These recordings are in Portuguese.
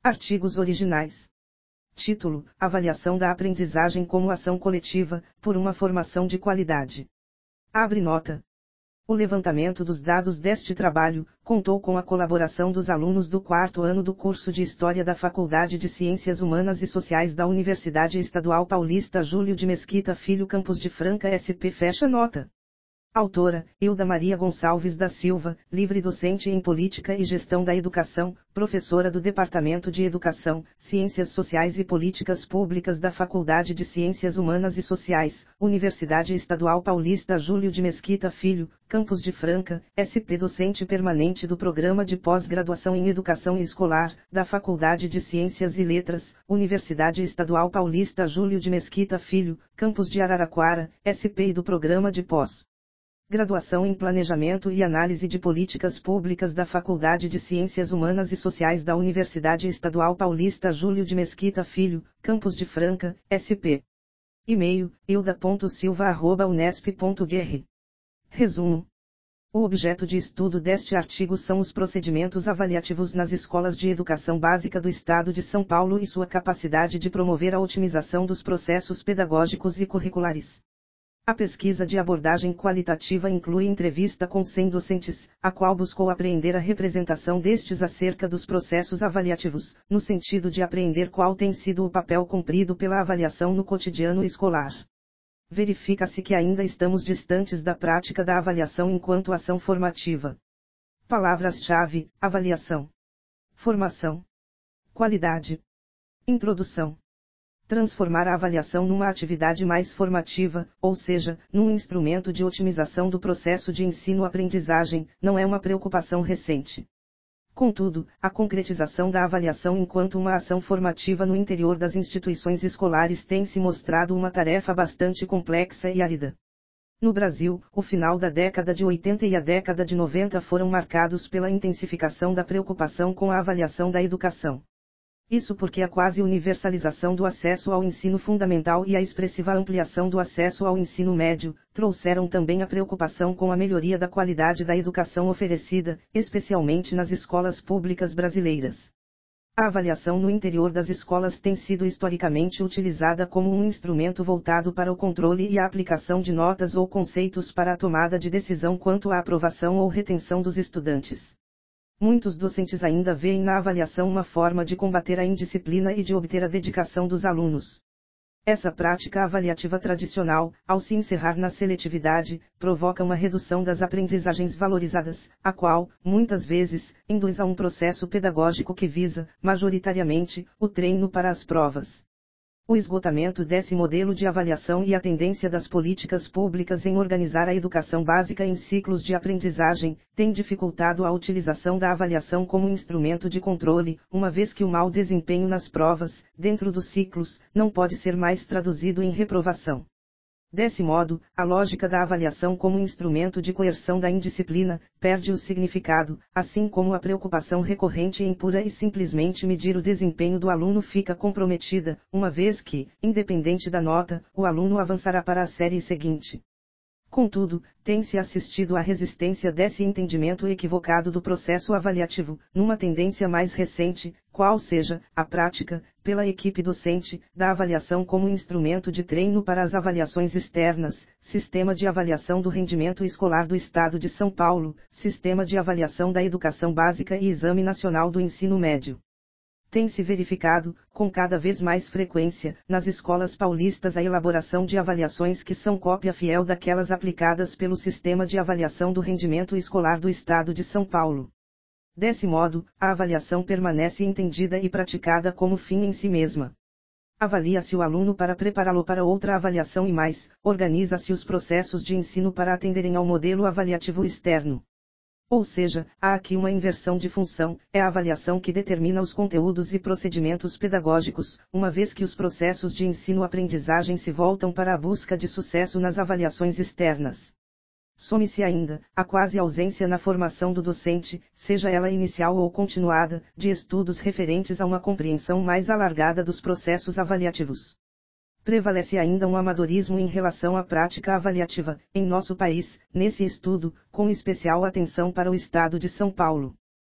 Artigos originais. Título: Avaliação da aprendizagem como ação coletiva, por uma formação de qualidade. Abre nota. O levantamento dos dados deste trabalho contou com a colaboração dos alunos do 4º ano do curso de História da Faculdade de Ciências Humanas e Sociais da Universidade Estadual Paulista Júlio de Mesquita Filho, Campos de Franca, SP. Fecha nota. Autora: Hilda Maria Gonçalves da Silva, livre docente em Política e Gestão da Educação, professora do Departamento de Educação, Ciências Sociais e Políticas Públicas da Faculdade de Ciências Humanas e Sociais, Universidade Estadual Paulista Júlio de Mesquita Filho, Campos de Franca, SP. Docente permanente do Programa de Pós-Graduação em Educação Escolar, da Faculdade de Ciências e Letras, Universidade Estadual Paulista Júlio de Mesquita Filho, Campos de Araraquara, SP. E do Programa de Pós-Graduação em Planejamento e Análise de Políticas Públicas da Faculdade de Ciências Humanas e Sociais da Universidade Estadual Paulista Júlio de Mesquita Filho, Campos de Franca, SP. E-mail: hilda.silva@unesp.br. Resumo. O objeto de estudo deste artigo são os procedimentos avaliativos nas escolas de educação básica do Estado de São Paulo e sua capacidade de promover a otimização dos processos pedagógicos e curriculares. A pesquisa de abordagem qualitativa inclui entrevista com 100 docentes, a qual buscou apreender a representação destes acerca dos processos avaliativos, no sentido de apreender qual tem sido o papel cumprido pela avaliação no cotidiano escolar. Verifica-se que ainda estamos distantes da prática da avaliação enquanto ação formativa. Palavras-chave: avaliação, formação, qualidade, introdução. Transformar a avaliação numa atividade mais formativa, ou seja, num instrumento de otimização do processo de ensino-aprendizagem, não é uma preocupação recente. Contudo, a concretização da avaliação enquanto uma ação formativa no interior das instituições escolares tem se mostrado uma tarefa bastante complexa e árida. No Brasil, o final da década de 80 e a década de 90 foram marcados pela intensificação da preocupação com a avaliação da educação. Isso porque a quase universalização do acesso ao ensino fundamental e a expressiva ampliação do acesso ao ensino médio, trouxeram também a preocupação com a melhoria da qualidade da educação oferecida, especialmente nas escolas públicas brasileiras. A avaliação no interior das escolas tem sido historicamente utilizada como um instrumento voltado para o controle e a aplicação de notas ou conceitos para a tomada de decisão quanto à aprovação ou retenção dos estudantes. Muitos docentes ainda veem na avaliação uma forma de combater a indisciplina e de obter a dedicação dos alunos. Essa prática avaliativa tradicional, ao se encerrar na seletividade, provoca uma redução das aprendizagens valorizadas, a qual, muitas vezes, induz a um processo pedagógico que visa, majoritariamente, o treino para as provas. O esgotamento desse modelo de avaliação e a tendência das políticas públicas em organizar a educação básica em ciclos de aprendizagem, tem dificultado a utilização da avaliação como instrumento de controle, uma vez que o mau desempenho nas provas, dentro dos ciclos, não pode ser mais traduzido em reprovação. Desse modo, a lógica da avaliação como instrumento de coerção da indisciplina, perde o significado, assim como a preocupação recorrente em pura e simplesmente medir o desempenho do aluno fica comprometida, uma vez que, independente da nota, o aluno avançará para a série seguinte. Contudo, tem-se assistido à resistência desse entendimento equivocado do processo avaliativo, numa tendência mais recente, qual seja, a prática, pela equipe docente, da avaliação como instrumento de treino para as avaliações externas, Sistema de Avaliação do Rendimento Escolar do Estado de São Paulo, Sistema de Avaliação da Educação Básica e Exame Nacional do Ensino Médio. Tem-se verificado, com cada vez mais frequência, nas escolas paulistas a elaboração de avaliações que são cópia fiel daquelas aplicadas pelo Sistema de Avaliação do Rendimento Escolar do Estado de São Paulo. Desse modo, a avaliação permanece entendida e praticada como fim em si mesma. Avalia-se o aluno para prepará-lo para outra avaliação e mais, organiza-se os processos de ensino para atenderem ao modelo avaliativo externo. Ou seja, há aqui uma inversão de função, é a avaliação que determina os conteúdos e procedimentos pedagógicos, uma vez que os processos de ensino-aprendizagem se voltam para a busca de sucesso nas avaliações externas. Some-se ainda, a quase ausência na formação do docente, seja ela inicial ou continuada, de estudos referentes a uma compreensão mais alargada dos processos avaliativos. Prevalece ainda um amadorismo em relação à prática avaliativa, em nosso país, nesse estudo, com especial atenção para o Estado de São Paulo.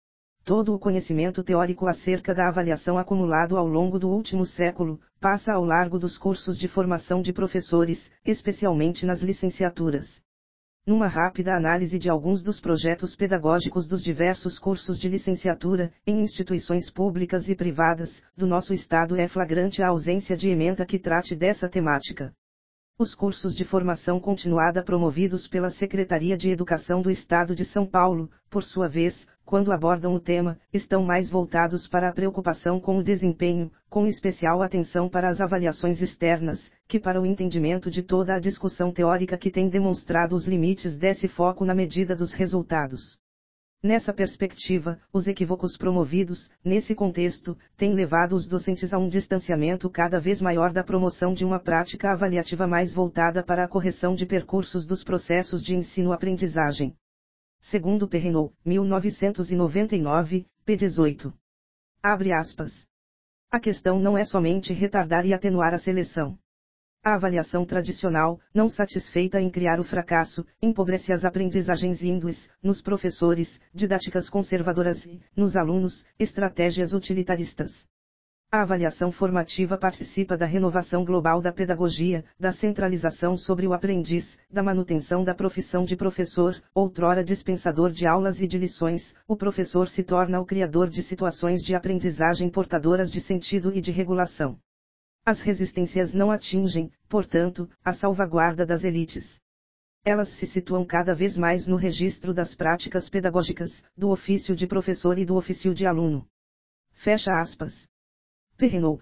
todo o conhecimento teórico acerca da avaliação acumulado ao longo do último século, passa ao largo dos cursos de formação de professores, especialmente nas licenciaturas. Numa rápida análise de alguns dos projetos pedagógicos dos diversos cursos de licenciatura, em instituições públicas e privadas, do nosso estado é flagrante a ausência de ementa que trate dessa temática. Os cursos de formação continuada promovidos pela Secretaria de Educação do Estado de São Paulo, por sua vez, quando abordam o tema, estão mais voltados para a preocupação com o desempenho, com especial atenção para as avaliações externas, que para o entendimento de toda a discussão teórica que tem demonstrado os limites desse foco na medida dos resultados. Nessa perspectiva, os equívocos promovidos, nesse contexto, têm levado os docentes a um distanciamento cada vez maior da promoção de uma prática avaliativa mais voltada para a correção de percursos dos processos de ensino-aprendizagem. Segundo Perrineau, 1999, p. 18. Abre aspas. A questão não é somente retardar e atenuar a seleção. A avaliação tradicional, não satisfeita em criar o fracasso, empobrece as aprendizagens índues, nos professores, didáticas conservadoras e, nos alunos, estratégias utilitaristas. A avaliação formativa participa da renovação global da pedagogia, da centralização sobre o aprendiz, da manutenção da profissão de professor, outrora dispensador de aulas e de lições, o professor se torna o criador de situações de aprendizagem portadoras de sentido e de regulação. As resistências não atingem, portanto, a salvaguarda das elites. Elas se situam cada vez mais no registro das práticas pedagógicas, do ofício de professor e do ofício de aluno. Fecha aspas. Perrineau,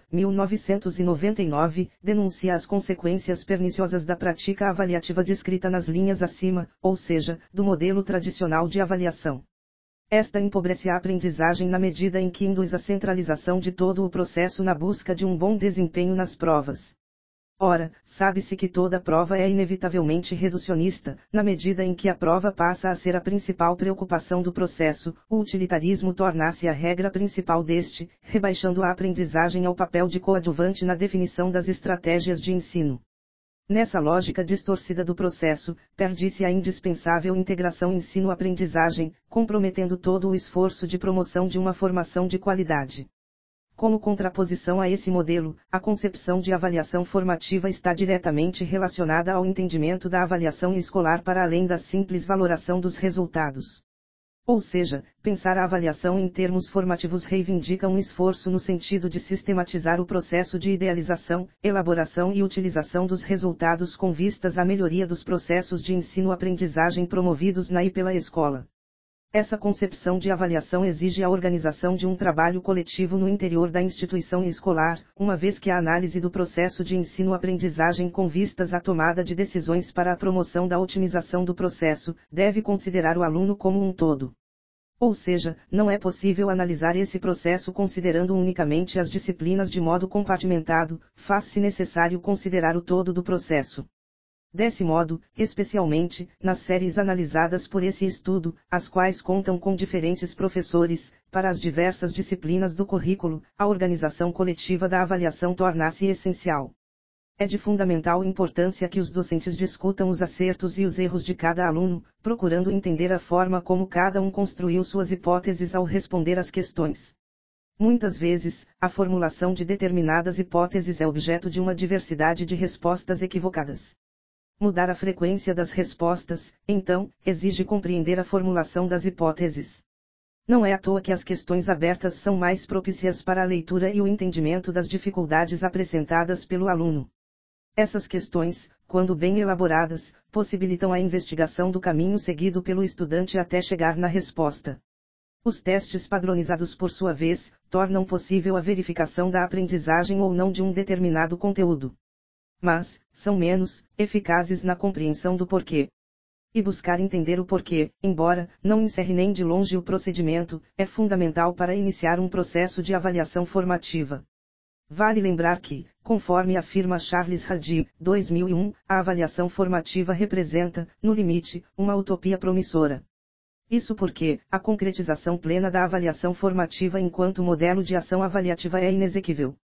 1999, denuncia as consequências perniciosas da prática avaliativa descrita nas linhas acima, ou seja, do modelo tradicional de avaliação. Esta empobrece a aprendizagem na medida em que induz a centralização de todo o processo na busca de um bom desempenho nas provas. Ora, sabe-se que toda prova é inevitavelmente reducionista, na medida em que a prova passa a ser a principal preocupação do processo, o utilitarismo torna-se a regra principal deste, rebaixando a aprendizagem ao papel de coadjuvante na definição das estratégias de ensino. Nessa lógica distorcida do processo, perde-se a indispensável integração ensino-aprendizagem, comprometendo todo o esforço de promoção de uma formação de qualidade. Como contraposição a esse modelo, a concepção de avaliação formativa está diretamente relacionada ao entendimento da avaliação escolar para além da simples valoração dos resultados. Ou seja, pensar a avaliação em termos formativos reivindica um esforço no sentido de sistematizar o processo de idealização, elaboração e utilização dos resultados com vistas à melhoria dos processos de ensino-aprendizagem promovidos na e pela escola. Essa concepção de avaliação exige a organização de um trabalho coletivo no interior da instituição escolar, uma vez que a análise do processo de ensino-aprendizagem com vistas à tomada de decisões para a promoção da otimização do processo, deve considerar o aluno como um todo. Ou seja, não é possível analisar esse processo considerando unicamente as disciplinas de modo compartimentado, faz-se necessário considerar o todo do processo. Desse modo, especialmente, nas séries analisadas por esse estudo, as quais contam com diferentes professores, para as diversas disciplinas do currículo, a organização coletiva da avaliação torna-se essencial. É de fundamental importância que os docentes discutam os acertos e os erros de cada aluno, procurando entender a forma como cada um construiu suas hipóteses ao responder às questões. Muitas vezes, a formulação de determinadas hipóteses é objeto de uma diversidade de respostas equivocadas. Mudar a frequência das respostas, então, exige compreender a formulação das hipóteses. Não é à toa que as questões abertas são mais propícias para a leitura e o entendimento das dificuldades apresentadas pelo aluno. Essas questões, quando bem elaboradas, possibilitam a investigação do caminho seguido pelo estudante até chegar na resposta. Os testes padronizados, por sua vez, tornam possível a verificação da aprendizagem ou não de um determinado conteúdo. Mas, são menos eficazes na compreensão do porquê. E buscar entender o porquê, embora não encerre nem de longe o procedimento, é fundamental para iniciar um processo de avaliação formativa. Vale lembrar que, conforme afirma Charles Hardy, 2001, a avaliação formativa representa, no limite, uma utopia promissora. Isso porque, a concretização plena da avaliação formativa enquanto modelo de ação avaliativa é inexequível.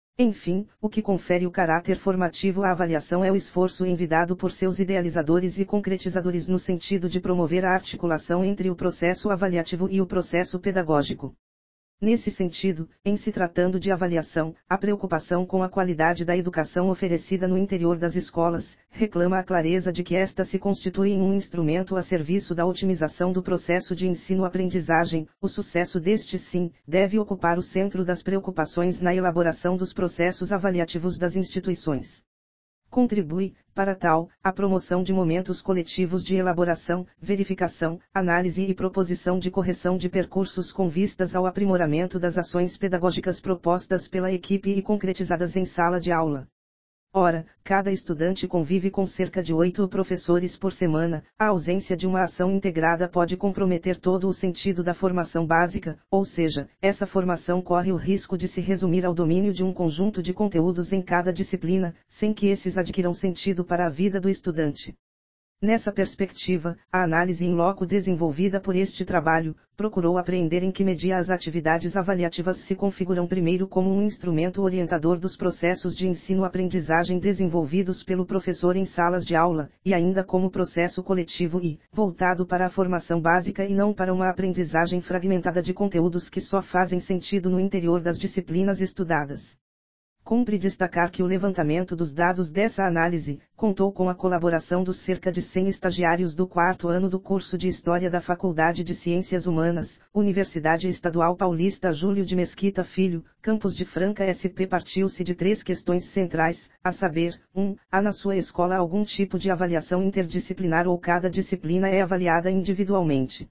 Enfim, o que confere o caráter formativo à avaliação é o esforço envidado por seus idealizadores e concretizadores no sentido de promover a articulação entre o processo avaliativo e o processo pedagógico. Nesse sentido, em se tratando de avaliação, a preocupação com a qualidade da educação oferecida no interior das escolas, reclama a clareza de que esta se constitui em um instrumento a serviço da otimização do processo de ensino-aprendizagem. O sucesso deste, sim, deve ocupar o centro das preocupações na elaboração dos processos avaliativos das instituições. Contribui, para tal, à promoção de momentos coletivos de elaboração, verificação, análise e proposição de correção de percursos com vistas ao aprimoramento das ações pedagógicas propostas pela equipe e concretizadas em sala de aula. Ora, cada estudante convive com cerca de 8 professores por semana, a ausência de uma ação integrada pode comprometer todo o sentido da formação básica, ou seja, essa formação corre o risco de se resumir ao domínio de um conjunto de conteúdos em cada disciplina, sem que esses adquiram sentido para a vida do estudante. Nessa perspectiva, a análise in loco desenvolvida por este trabalho, procurou apreender em que medida as atividades avaliativas se configuram primeiro como um instrumento orientador dos processos de ensino-aprendizagem desenvolvidos pelo professor em salas de aula, e ainda como processo coletivo e, voltado para a formação básica e não para uma aprendizagem fragmentada de conteúdos que só fazem sentido no interior das disciplinas estudadas. Cumpre destacar que o levantamento dos dados dessa análise contou com a colaboração dos cerca de 100 estagiários do 4º ano do curso de História da Faculdade de Ciências Humanas, Universidade Estadual Paulista Júlio de Mesquita Filho, Campos de Franca SP. Partiu-se de 3 questões centrais, a saber, 1. Há na sua escola algum tipo de avaliação interdisciplinar ou cada disciplina é avaliada individualmente?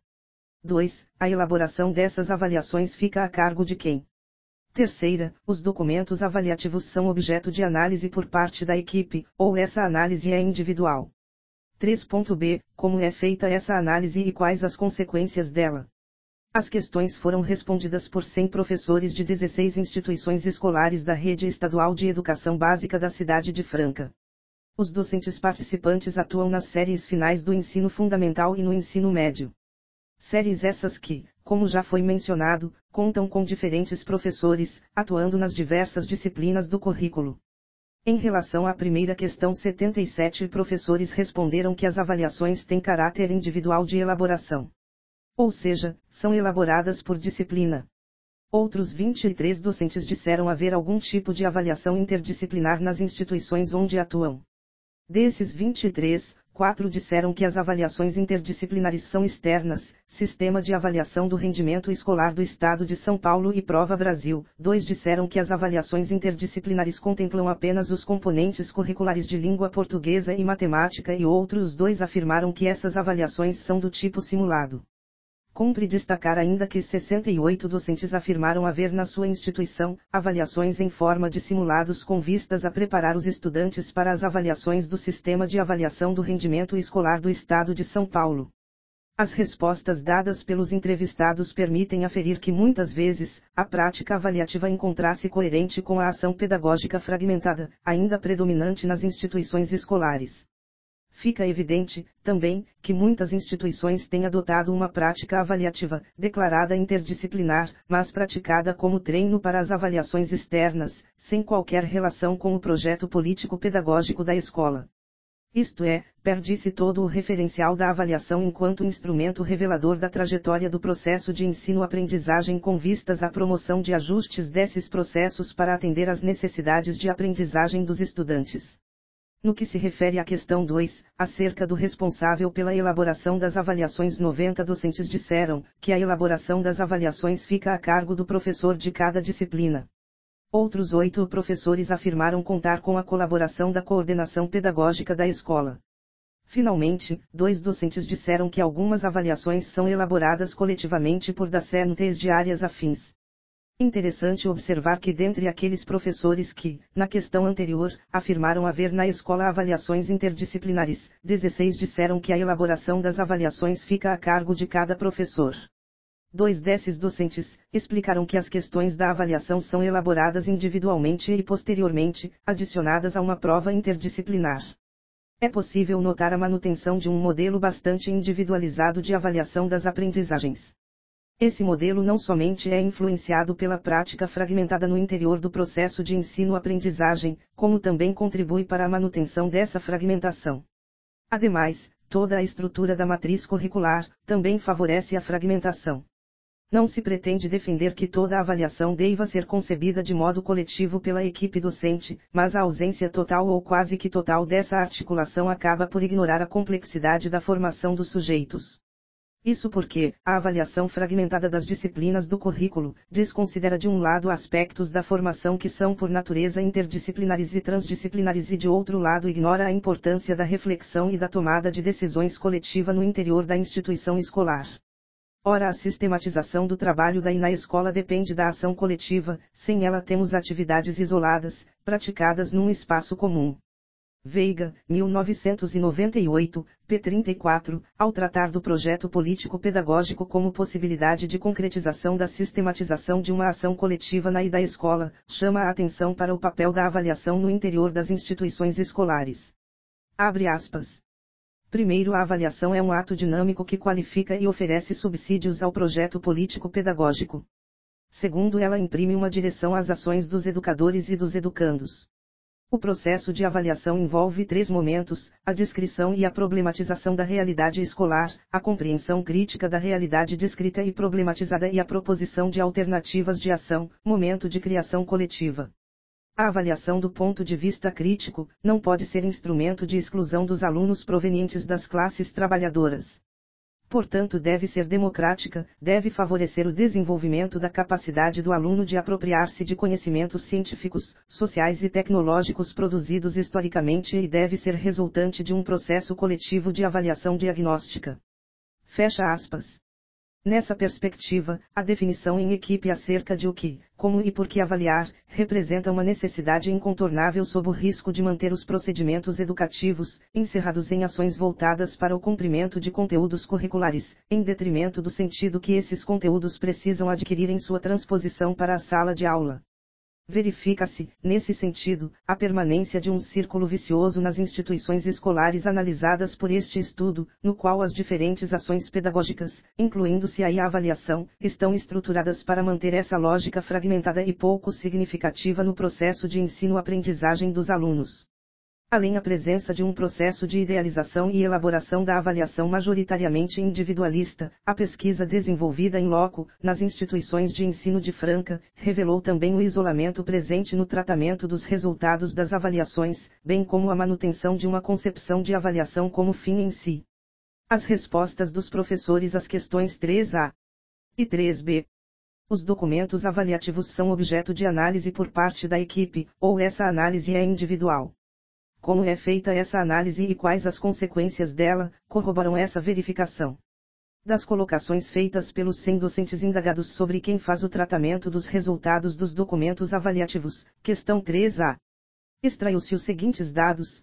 2. A elaboração dessas avaliações fica a cargo de quem? Terceira, os documentos avaliativos são objeto de análise por parte da equipe, ou essa análise é individual? 3.b. Como é feita essa análise e quais as consequências dela? As questões foram respondidas por 100 professores de 16 instituições escolares da Rede Estadual de Educação Básica da cidade de Franca. Os docentes participantes atuam nas séries finais do ensino fundamental e no ensino médio. Séries essas que, como já foi mencionado, contam com diferentes professores, atuando nas diversas disciplinas do currículo. Em relação à primeira questão, 77 professores responderam que as avaliações têm caráter individual de elaboração. Ou seja, são elaboradas por disciplina. Outros 23 docentes disseram haver algum tipo de avaliação interdisciplinar nas instituições onde atuam. Desses 23, 4 disseram que as avaliações interdisciplinares são externas, Sistema de Avaliação do Rendimento Escolar do Estado de São Paulo e Prova Brasil. 2 disseram que as avaliações interdisciplinares contemplam apenas os componentes curriculares de língua portuguesa e matemática e outros 2 afirmaram que essas avaliações são do tipo simulado. Cumpre destacar ainda que 68 docentes afirmaram haver na sua instituição avaliações em forma de simulados com vistas a preparar os estudantes para as avaliações do Sistema de Avaliação do Rendimento Escolar do Estado de São Paulo. As respostas dadas pelos entrevistados permitem aferir que muitas vezes, a prática avaliativa encontra-se coerente com a ação pedagógica fragmentada, ainda predominante nas instituições escolares. Fica evidente, também, que muitas instituições têm adotado uma prática avaliativa, declarada interdisciplinar, mas praticada como treino para as avaliações externas, sem qualquer relação com o projeto político-pedagógico da escola. Isto é, perde-se todo o referencial da avaliação enquanto instrumento revelador da trajetória do processo de ensino-aprendizagem com vistas à promoção de ajustes desses processos para atender às necessidades de aprendizagem dos estudantes. No que se refere à questão 2, acerca do responsável pela elaboração das avaliações, 90 docentes disseram que a elaboração das avaliações fica a cargo do professor de cada disciplina. Outros 8 professores afirmaram contar com a colaboração da coordenação pedagógica da escola. Finalmente, 2 docentes disseram que algumas avaliações são elaboradas coletivamente por docentes de áreas afins. Interessante observar que dentre aqueles professores que, na questão anterior, afirmaram haver na escola avaliações interdisciplinares, 16 disseram que a elaboração das avaliações fica a cargo de cada professor. 2 desses docentes explicaram que as questões da avaliação são elaboradas individualmente e posteriormente, adicionadas a uma prova interdisciplinar. É possível notar a manutenção de um modelo bastante individualizado de avaliação das aprendizagens. Esse modelo não somente é influenciado pela prática fragmentada no interior do processo de ensino-aprendizagem, como também contribui para a manutenção dessa fragmentação. Ademais, toda a estrutura da matriz curricular também favorece a fragmentação. Não se pretende defender que toda a avaliação deva ser concebida de modo coletivo pela equipe docente, mas a ausência total ou quase que total dessa articulação acaba por ignorar a complexidade da formação dos sujeitos. Isso porque, a avaliação fragmentada das disciplinas do currículo, desconsidera de um lado aspectos da formação que são por natureza interdisciplinares e transdisciplinares e de outro lado ignora a importância da reflexão e da tomada de decisões coletiva no interior da instituição escolar. Ora, a sistematização do trabalho na escola depende da ação coletiva, sem ela temos atividades isoladas, praticadas num espaço comum. Veiga, 1998, p. 34, ao tratar do projeto político-pedagógico como possibilidade de concretização da sistematização de uma ação coletiva na e da escola, chama a atenção para o papel da avaliação no interior das instituições escolares. Abre aspas. Primeiro, a avaliação é um ato dinâmico que qualifica e oferece subsídios ao projeto político-pedagógico. Segundo, ela imprime uma direção às ações dos educadores e dos educandos. O processo de avaliação envolve três momentos: a descrição e a problematização da realidade escolar, a compreensão crítica da realidade descrita e problematizada e a proposição de alternativas de ação, momento de criação coletiva. A avaliação do ponto de vista crítico não pode ser instrumento de exclusão dos alunos provenientes das classes trabalhadoras. Portanto, deve ser democrática, deve favorecer o desenvolvimento da capacidade do aluno de apropriar-se de conhecimentos científicos, sociais e tecnológicos produzidos historicamente e deve ser resultante de um processo coletivo de avaliação diagnóstica. Fecha aspas. Nessa perspectiva, a definição em equipe acerca de o que, como e por que avaliar, representa uma necessidade incontornável sob o risco de manter os procedimentos educativos, encerrados em ações voltadas para o cumprimento de conteúdos curriculares, em detrimento do sentido que esses conteúdos precisam adquirir em sua transposição para a sala de aula. Verifica-se, nesse sentido, a permanência de um círculo vicioso nas instituições escolares analisadas por este estudo, no qual as diferentes ações pedagógicas, incluindo-se aí a avaliação, estão estruturadas para manter essa lógica fragmentada e pouco significativa no processo de ensino-aprendizagem dos alunos. Além da presença de um processo de idealização e elaboração da avaliação majoritariamente individualista, a pesquisa desenvolvida em loco, nas instituições de ensino de Franca, revelou também o isolamento presente no tratamento dos resultados das avaliações, bem como a manutenção de uma concepção de avaliação como fim em si. As respostas dos professores às questões 3A e 3B. Os documentos avaliativos são objeto de análise por parte da equipe, ou essa análise é individual. Como é feita essa análise e quais as consequências dela, corroboram essa verificação. Das colocações feitas pelos 100 docentes indagados sobre quem faz o tratamento dos resultados dos documentos avaliativos, questão 3A. Extraiu-se os seguintes dados: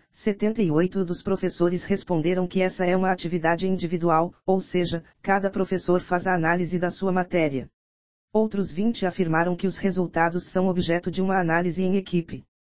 78 dos professores responderam que essa é uma atividade individual, ou seja, cada professor faz a análise da sua matéria. Outros 20 afirmaram que os resultados são objeto de uma análise em equipe.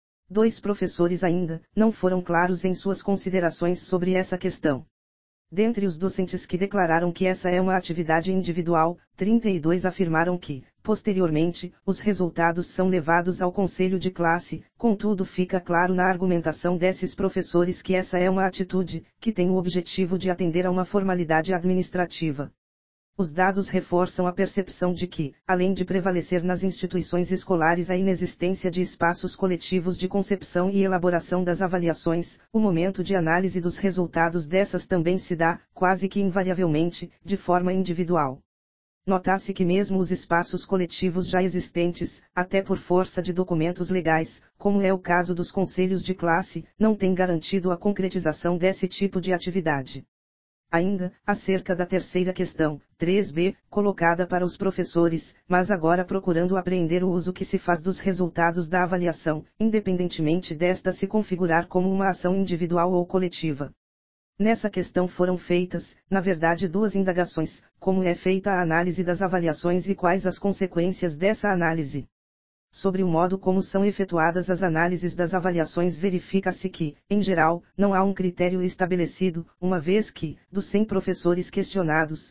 2 professores ainda não foram claros em suas considerações sobre essa questão. Dentre os docentes que declararam que essa é uma atividade individual, 32 afirmaram que, posteriormente, os resultados são levados ao conselho de classe, contudo fica claro na argumentação desses professores que essa é uma atitude, que tem o objetivo de atender a uma formalidade administrativa. Os dados reforçam a percepção de que, além de prevalecer nas instituições escolares a inexistência de espaços coletivos de concepção e elaboração das avaliações, o momento de análise dos resultados dessas também se dá, quase que invariavelmente, de forma individual. Nota-se que mesmo os espaços coletivos já existentes, até por força de documentos legais, como é o caso dos conselhos de classe, não têm garantido a concretização desse tipo de atividade. Ainda, acerca da terceira questão, 3B, colocada para os professores, mas agora procurando apreender o uso que se faz dos resultados da avaliação, independentemente desta se configurar como uma ação individual ou coletiva. Nessa questão foram feitas, na verdade, 2 indagações: como é feita a análise das avaliações e quais as consequências dessa análise. Sobre o modo como são efetuadas as análises das avaliações, verifica-se que, em geral, não há um critério estabelecido, uma vez que, dos 100 professores questionados,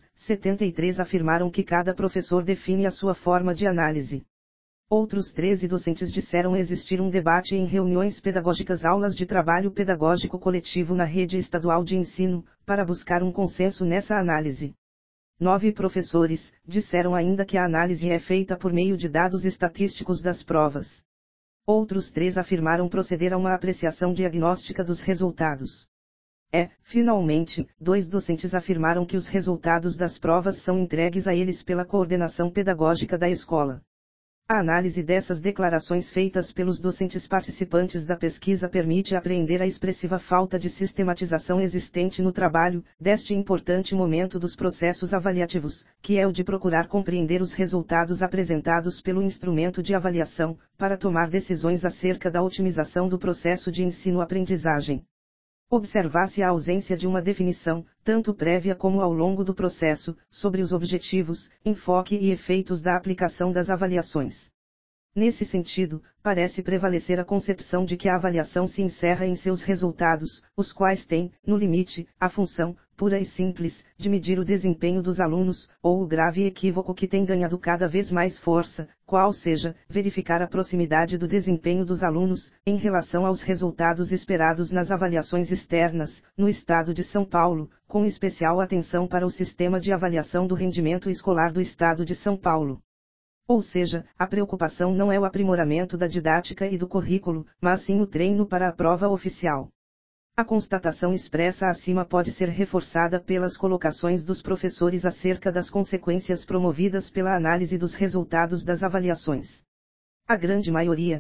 73 afirmaram que cada professor define a sua forma de análise. Outros 13 docentes disseram existir um debate em reuniões pedagógicas, aulas de trabalho pedagógico coletivo na rede estadual de ensino, para buscar um consenso nessa análise. 9 professores disseram ainda que a análise é feita por meio de dados estatísticos das provas. Outros 3 afirmaram proceder a uma apreciação diagnóstica dos resultados. Finalmente, 2 docentes afirmaram que os resultados das provas são entregues a eles pela coordenação pedagógica da escola. A análise dessas declarações feitas pelos docentes participantes da pesquisa permite apreender a expressiva falta de sistematização existente no trabalho deste importante momento dos processos avaliativos, que é o de procurar compreender os resultados apresentados pelo instrumento de avaliação, para tomar decisões acerca da otimização do processo de ensino-aprendizagem. Observar-se a ausência de uma definição, tanto prévia como ao longo do processo, sobre os objetivos, enfoque e efeitos da aplicação das avaliações. Nesse sentido, parece prevalecer a concepção de que a avaliação se encerra em seus resultados, os quais têm, no limite, a função, pura e simples, de medir o desempenho dos alunos, ou o grave equívoco que tem ganhado cada vez mais força, qual seja, verificar a proximidade do desempenho dos alunos, em relação aos resultados esperados nas avaliações externas, no estado de São Paulo, com especial atenção para o sistema de avaliação do rendimento escolar do estado de São Paulo. Ou seja, a preocupação não é o aprimoramento da didática e do currículo, mas sim o treino para a prova oficial. A constatação expressa acima pode ser reforçada pelas colocações dos professores acerca das consequências promovidas pela análise dos resultados das avaliações. A grande maioria,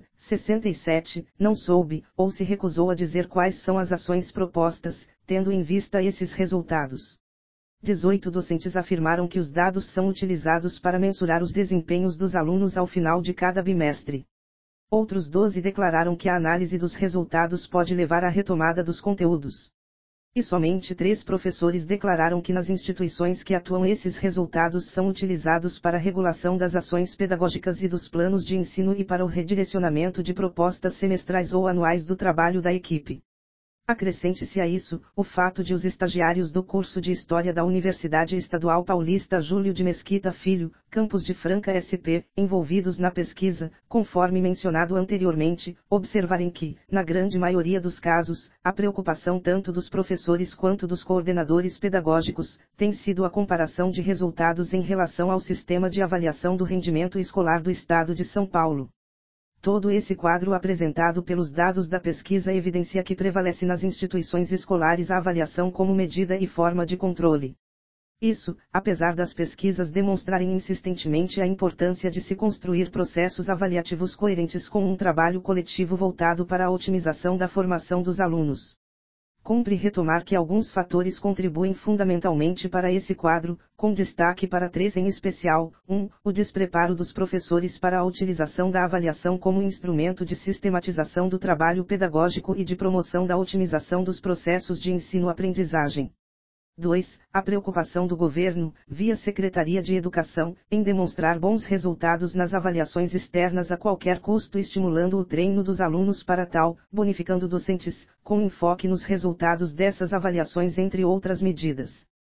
67, não soube, ou se recusou a dizer quais são as ações propostas, tendo em vista esses resultados. 18 docentes afirmaram que os dados são utilizados para mensurar os desempenhos dos alunos ao final de cada bimestre. Outros 12 declararam que a análise dos resultados pode levar à retomada dos conteúdos. E somente 3 professores declararam que nas instituições que atuam esses resultados são utilizados para a regulação das ações pedagógicas e dos planos de ensino e para o redirecionamento de propostas semestrais ou anuais do trabalho da equipe. Acrescente-se a isso, o fato de os estagiários do curso de História da Universidade Estadual Paulista Júlio de Mesquita Filho, Campus de Franca SP, envolvidos na pesquisa, conforme mencionado anteriormente, observarem que, na grande maioria dos casos, a preocupação tanto dos professores quanto dos coordenadores pedagógicos, tem sido a comparação de resultados em relação ao sistema de avaliação do rendimento escolar do Estado de São Paulo. Todo esse quadro apresentado pelos dados da pesquisa evidencia que prevalece nas instituições escolares a avaliação como medida e forma de controle. Isso, apesar das pesquisas demonstrarem insistentemente a importância de se construir processos avaliativos coerentes com um trabalho coletivo voltado para a otimização da formação dos alunos. Cumpre retomar que alguns fatores contribuem fundamentalmente para esse quadro, com destaque para 3 em especial: 1. O despreparo dos professores para a utilização da avaliação como instrumento de sistematização do trabalho pedagógico e de promoção da otimização dos processos de ensino-aprendizagem. 2. A preocupação do governo, via Secretaria de Educação, em demonstrar bons resultados nas avaliações externas a qualquer custo, estimulando o treino dos alunos para tal, bonificando docentes, com enfoque nos resultados dessas avaliações, entre outras medidas.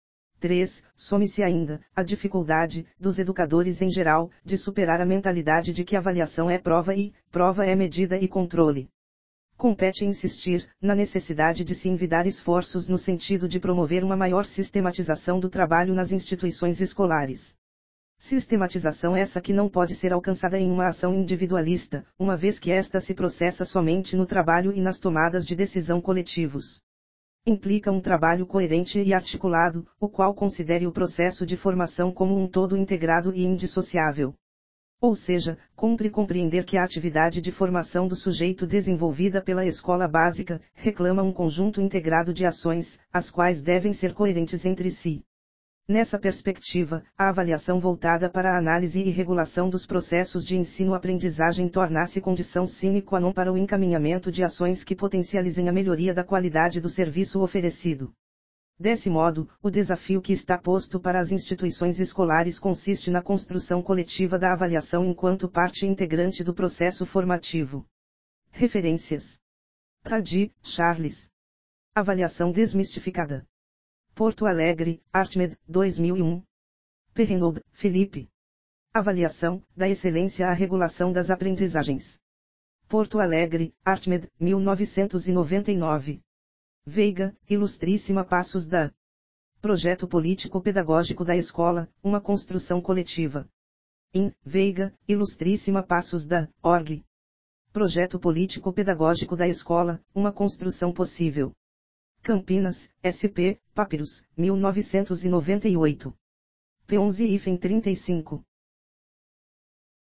3. Some-se ainda a dificuldade, dos educadores em geral, de superar a mentalidade de que avaliação é prova e prova é medida e controle. Compete insistir na necessidade de se envidar esforços no sentido de promover uma maior sistematização do trabalho nas instituições escolares. Sistematização essa que não pode ser alcançada em uma ação individualista, uma vez que esta se processa somente no trabalho e nas tomadas de decisão coletivos. Implica um trabalho coerente e articulado, o qual considere o processo de formação como um todo integrado e indissociável. Ou seja, cumpre compreender que a atividade de formação do sujeito desenvolvida pela escola básica, reclama um conjunto integrado de ações, as quais devem ser coerentes entre si. Nessa perspectiva, a avaliação voltada para a análise e regulação dos processos de ensino-aprendizagem torna-se condição sine qua non para o encaminhamento de ações que potencializem a melhoria da qualidade do serviço oferecido. Desse modo, o desafio que está posto para as instituições escolares consiste na construção coletiva da avaliação enquanto parte integrante do processo formativo. Referências: Pradi, Charles. Avaliação desmistificada. Porto Alegre, Artmed, 2001. Perrenoud, Felipe. Avaliação da excelência à regulação das aprendizagens. Porto Alegre, Artmed, 1999. Veiga, Ilustríssima Passos da Projeto Político-Pedagógico da Escola, uma construção coletiva. Veiga, Ilustríssima Passos da Org. Projeto Político-Pedagógico da Escola, uma construção possível. Campinas, SP, Papyrus, 1998. P11-35.